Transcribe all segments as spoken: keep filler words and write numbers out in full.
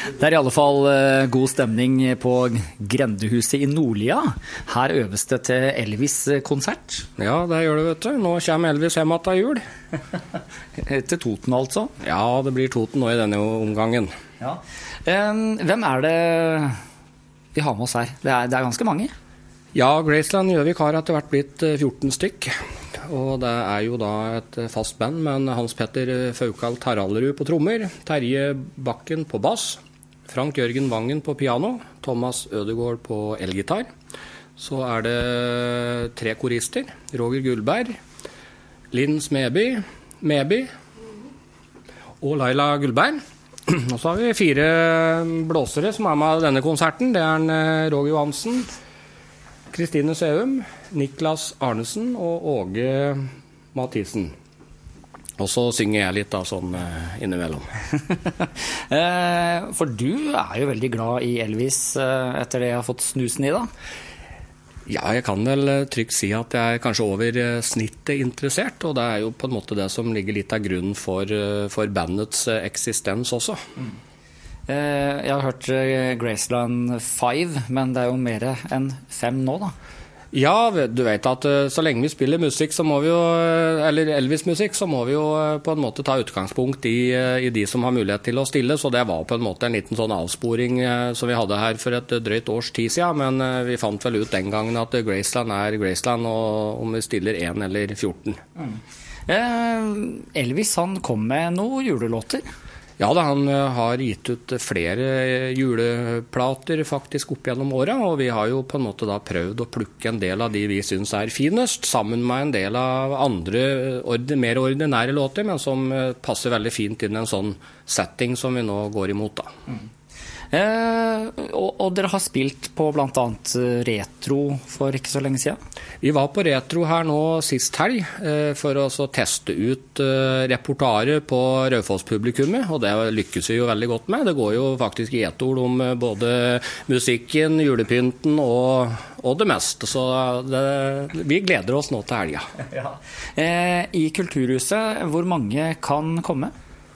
Det er i alle fall uh, god stemning på Grendehuset i Nordlia. Her øves det til Elvis-konsert. Ja, det gjør det, vet du. Nå kommer Elvis hjem til jul. Til Toten, altså? Ja, det blir Toten nå i denne omgangen. Ja. Um, hvem er det vi har med oss her? Det er, det er ganske mange. Ja, Graceland Gjøvik har etter hvert blitt fjorten stykk. Og det er jo da et fast band, men Hans Petter Faukal Tarallerud på trommer, Terje Bakken på bass, Frank Jørgen Vangen på piano, Thomas Ødegård på elgitar. Så er det tre korister, Roger Gullberg, Linn Smeby, Meby og Laila Gullberg. Og så har vi fire blåsere som er med denne konserten. Det er en Roger Johansen, Kristine Seum, Niklas Arnesen og Åge Mathisen. Og så synger jeg litt da, sånn innimellom. For du er jo veldig glad i Elvis etter det jeg har fått snusen i da. Ja, jeg kan vel trygt si at jeg er kanskje over snittet interessert, og det er jo på en måte det som ligger litt av grunnen for, for bandets eksistens også. Mm. Jeg har hørt Graceland fem, men det er jo mer enn fem nå da. Ja, du vet at så lenge vi spiller musikk, så må vi jo, eller Elvis-musikk, så må vi jo på en måte ta utgangspunkt i, i de som har mulighet til å stille, så det var på en måte en liten sånn avsporing som vi hadde her for et drøyt års tid siden, men vi fant vel ut den gangen at Graceland er Graceland, og om vi stiller en eller fjorten. Mm. Eh, Elvis, han kom med noen julelåter. Ja, da, han har gitt ut flere juleplater faktisk opp gjennom året, og vi har jo på en måte da prøvd å plukke en del av de vi synes er finest, sammen med en del av andre ord- mer ordinære låter, men som passer veldig fint inn i en sånn setting som vi nå går imot da. Mm. Eh, og, og dere har spilt på blant annet Retro for ikke så lenge siden? Vi var på Retro her nå sist helg eh, for å så teste ut eh, repertoire på Raufoss-publikummet, og det lykkes vi jo veldig godt med. Det går jo faktisk i ett ord om eh, både musikken, julepynten og, og det meste, så det, vi gleder oss nå til helga. Ja. Eh, I Kulturhuset, hvor mange kan komme?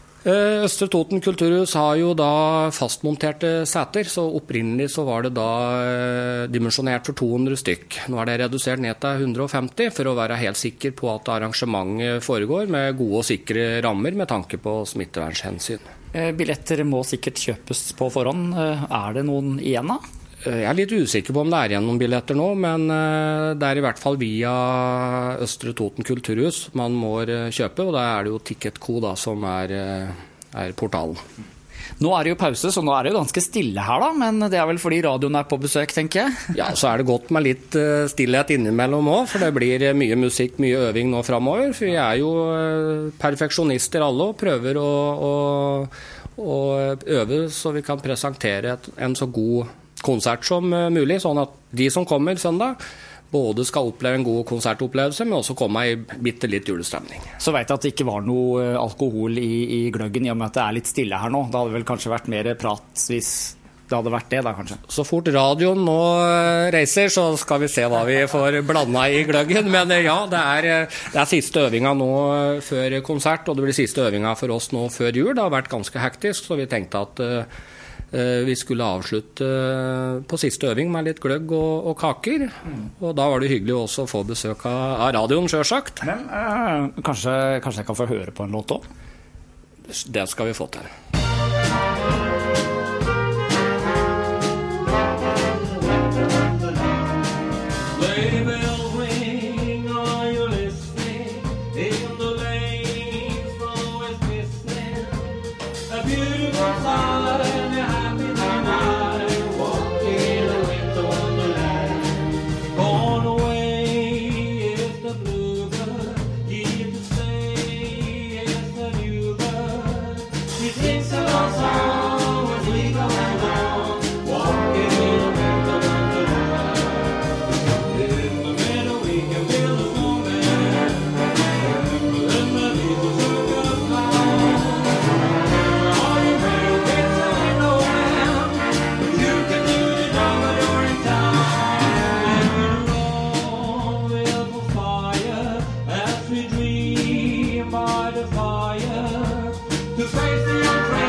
Østre Toten Kulturhus har jo da fastmonterte seter, så opprinnelig så var det da dimensjonert for to hundre stykk. Nå er det redusert ned til hundre og femti for å være helt sikker på at arrangementet foregår med gode og sikre rammer med tanke på smittevernhensyn. Billetter må sikkert kjøpes på forhånd. Er det noen igjen da? Jeg er litt usikker på om det er igjen noen billetter nå, men det er i hvert fall via Østre Toten Kulturhus man må kjøpe, og da er det jo Ticketco da, som er, er portalen. Nå er det jo pause, så nå er det jo ganske stille her da, men det er vel fordi radioen er på besøk, tenker jeg. Ja, så er det godt med litt stillhet innimellom også, for det blir mye musikk, mye øving nå fremover, for vi er jo perfeksjonister alle og prøver å, å, å øve så vi kan presentere et, en så god konsert som mulig, sånn at de som kommer søndag både skal oppleve en god konsertopplevelse, men også komme i bitte litt julestemning. Så vet jeg at det ikke var noe alkohol i, i gløggen, i og med at det er litt stille her nå. Det hadde vel kanskje vært mer prat hvis det hadde vært det da, kanskje. Så fort radioen nå reiser, så skal vi se hva vi får blandet i gløggen. Men ja, det er, det er siste øvinga nå før konsert, og det blir siste øvinga for oss nå før jul. Det har vært ganske hektisk, så vi tenkte at vi skulle avslutte på siste øving med litt gløgg og, og kaker, mm. og da var det hyggelig også å få besøk av, av radioen, selvsagt. Men uh, kanskje, kanskje jeg kan få høre på en låt også? Det skal vi få til. We dream by the fire to face the unfriendly.